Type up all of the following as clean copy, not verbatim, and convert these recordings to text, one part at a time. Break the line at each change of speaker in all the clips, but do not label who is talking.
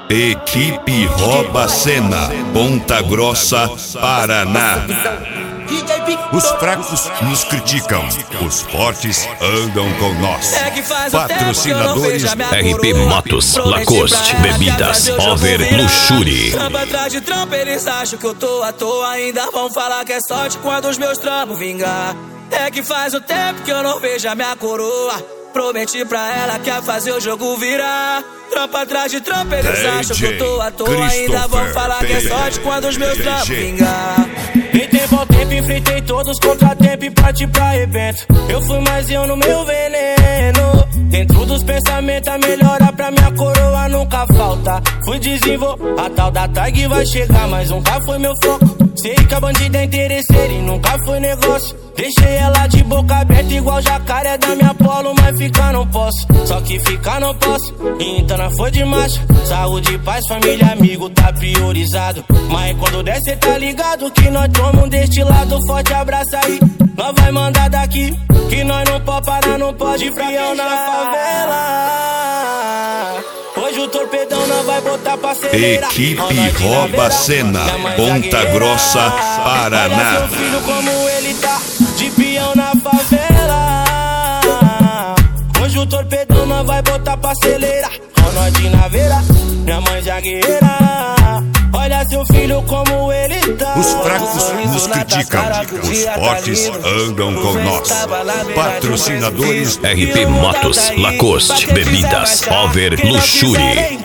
Equipe Rouba Cena, Ponta Grossa, Paraná. Os fracos nos criticam, os fortes andam com nós. Patrocinadores:
RP Motos, Lacoste, Bebidas, Over, Luxury.
Trampa atrás de trampa, eles acham que eu tô à toa. Ainda vão falar que é sorte quando os meus trampos vingar. É que faz um tempo que eu não vejo a minha coroa. Prometi pra ela que ia fazer o jogo virar. Trampa atrás de trampa, eles acham que eu tô à toa. Ainda vão falar que é sorte quando os meus trampos vingar.
Em tempo ao tempo, enfrentei todos os contratempos e parti pra evento. Eu fui mais eu no meu veneno. Dentro dos pensamentos, a melhora pra minha coroa nunca falta. Fui desenvolver, a tal da tag vai chegar, mas nunca foi meu foco. Sei que a bandida é interesseira e nunca foi negócio. Deixei ela de boca aberta igual jacaré da minha polo, mas ficar não posso. Só que ficar não posso, então não foi de macho. Saúde, paz, família, amigo, tá priorizado. Mas quando der cê tá ligado que nós tomamos deste lado. Forte abraço aí, nós vai mandar daqui. Que nós não pode parar, não pode frião na favela. Hoje o torpedão não vai botar pra acelerar.
Equipe Rouba Cena, Ponta Grossa, Paraná.
Olha seu filho como ele tá, de peão na favela. Hoje o torpedão não vai botar pra acelerar. Com nós de naveira, minha mãe já guerreira. Olha seu filho como ele tá.
Os fracos nos criticam, os fortes andam com nós. Patrocinadores:
RP Motos, Lacoste, Bebidas, Over, Luxury.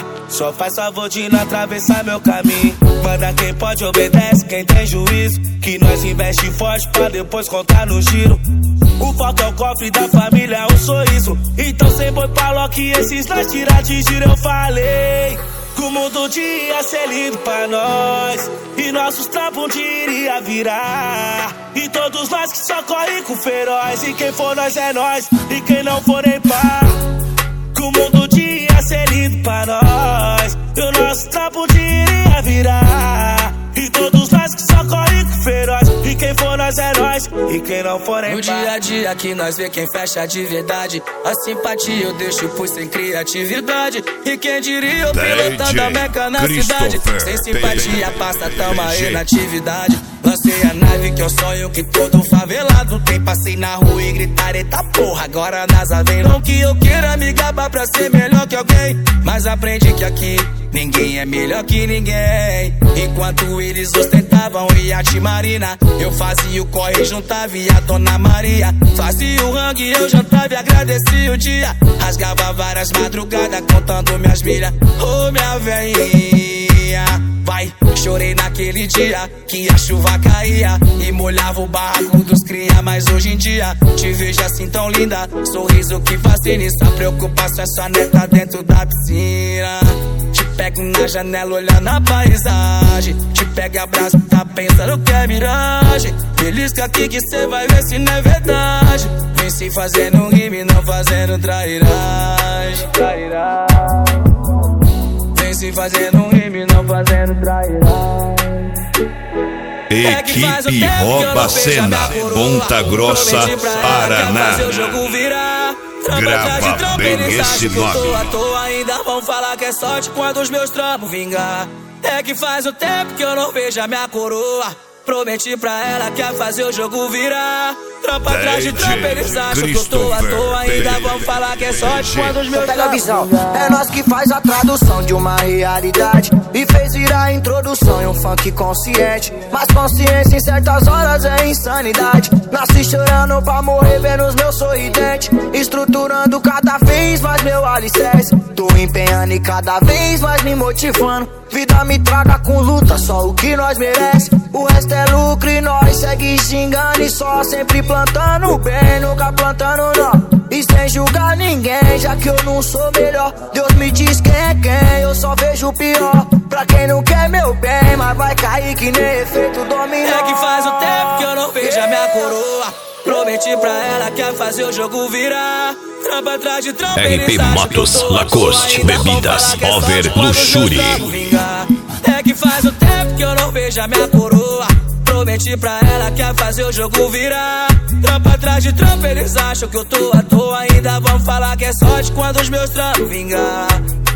Só faz favor de não atravessar meu caminho. Manda quem pode, obedece quem tem juízo. Que nós investe forte pra depois contar no giro. O foco é o cofre da família, um sorriso. Então sem boi pra Loki, esses nós tirar de giro. Eu falei que o mundo ia ser lindo pra nós. E nossos trampos um dia iria virar. E todos nós que só correm com feroz. E quem for nós é nós, e quem não for nem pá. Que o mundo ia ser lindo pra nós. E o nosso trampo um dia iria virar. E todos nós que só correm com feroz. E quem for nós é nós, e quem não for nem pá. No dia a dia que nós vê quem fecha de verdade. A simpatia eu deixo por sem criatividade. E quem diria eu pilotando a meca na cidade. Sem simpatia passa, tamo aí na atividade. Lancei a nave que eu sonho que todo favelado tem. Passei na rua e gritar, eita porra, agora a NASA vem. Não que eu queira me gabar pra ser melhor que alguém, mas aprendi que aqui ninguém é melhor que ninguém. Enquanto eles ostentavam iate marina, eu fazia o corre e juntava e a Dona Maria. Fazia o rangue e eu jantava e agradecia o dia. Rasgava várias madrugadas contando minhas milhas. Ô minha velhinha, vai, chorei naquele dia que a chuva caía e molhava o barraco dos cria. Mas hoje em dia te vejo assim tão linda, sorriso que fascina. Essa preocupação é sua neta dentro da piscina. Te pego na janela olhando a paisagem. Te pego e abraço, tá pensando que é miragem. Belisca aqui que cê vai ver se não é verdade. Vem se fazendo rime, não fazendo trairagem. Vem se fazendo rime, não fazendo trairagem.
Equipe Rouba Cena, Ponta Grossa, Paraná. Grava bem esse nome.
Ainda vão falar que é sorte quando os meus trampos vingar. É que faz um tempo que eu não vejo a minha coroa. Prometi pra ela que ia fazer o jogo virar. Trampa atrás de trampa, eles acham que eu tô à toa. Ainda vão falar que é sorte quando os meus
pega a visão. É nós que faz a tradução de uma realidade e fez virar a introdução em um funk consciente. Mas consciência em certas horas é insanidade. Nasci chorando pra morrer vendo os meus sorridentes, estruturando cada vez mais meu alicerce. Tô empenhando e cada vez mais me motivando. Vida me traga com luta, só o que nós merece. O resto é lucro e nós segue xingando e só sempre plantando bem, nunca plantando não. E sem julgar ninguém, já que eu não sou melhor. Deus me diz quem é quem, eu só vejo o pior. Pra quem não quer meu bem, mas vai cair que nem efeito dominó.
É que faz um tempo que eu não vejo a minha coroa. Prometi pra ela que ia fazer o jogo virar. Trampa atrás de trampa,
RP Motos, Lacoste, Bebidas, Over, Luxury.
É que faz um tempo que eu não vejo a minha coroa. Prometi pra ela que ia fazer o jogo virar. Trampa atrás de trampa, eles acham que eu tô à toa. Ainda vão falar que é sorte quando os meus trampos vingar.